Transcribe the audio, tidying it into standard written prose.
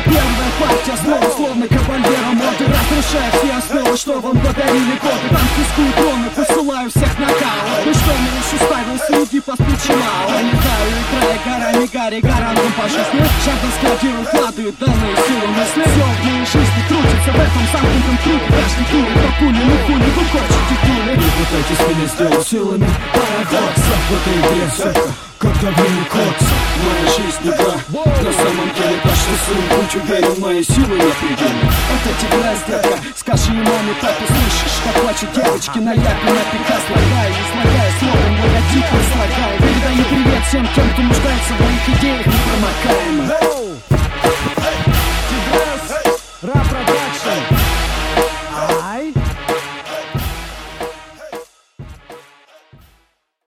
Первая партия снова словно кавалера моды, разрушая все основы, что вам подарили годы. Танкистскую троны, посылаю всех на као. Ну что мне еще ставил среди поспричинал? Летаю, играя горами, Гарри гарантом по жизни. Жадно складирую клады, данные силы мысли. Все в моей жизни крутится в этом замкнутом круге. Каждый курит, но пули, ну хули, вы корчите пули. И пытайтесь меня сделать силами парадокса. В этой игре сетка, когда время кокса. Моя жизнь игра, на самом деле та, что сын будь уверен, мои силы не предельны. Вот эти грязь, детка, скажи маме, папе, слышишь, как плачут девочки на япе, на Пикас, излагая словом, мой дико слагаю. Передаю привет всем тем, кто нуждается в моих идеях.